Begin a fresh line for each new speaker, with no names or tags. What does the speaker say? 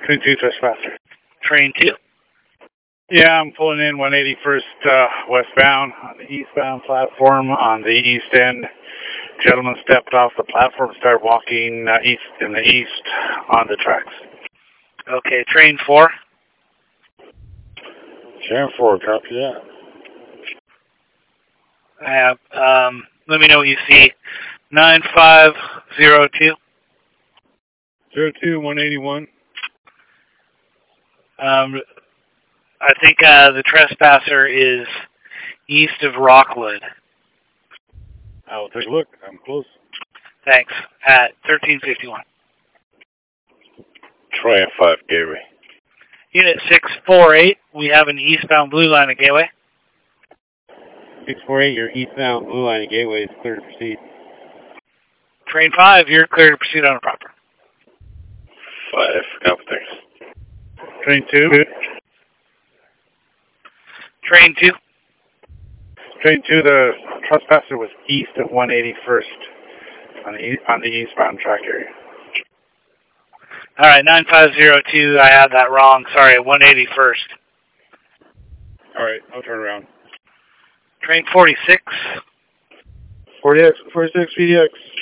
Train 2 trespasser.
Train 2.
Yeah, I'm pulling in 181st westbound on the eastbound platform on the east end. Gentleman stepped off the platform and started walking east in the east on the tracks.
Okay, Train 4.
Train 4, copy that.
I have, let me know what you see. 9502.
02, 181.
I think the trespasser is east of Rockwood.
I'll take a look. I'm close.
Thanks. At 1351.
Train 5, Gateway.
Unit 648, we have an eastbound blue line at Gateway.
648, your eastbound blue line at Gateway is clear to proceed.
Train 5, you're clear to proceed on a proper.
5, copy, thanks. Train 2.
Train 2.
Train 2, the trespasser was east of 181st on the eastbound track area.
All right, 9502, I had that wrong. Sorry, 181st.
All right, I'll turn around.
Train 46.
46, PDX.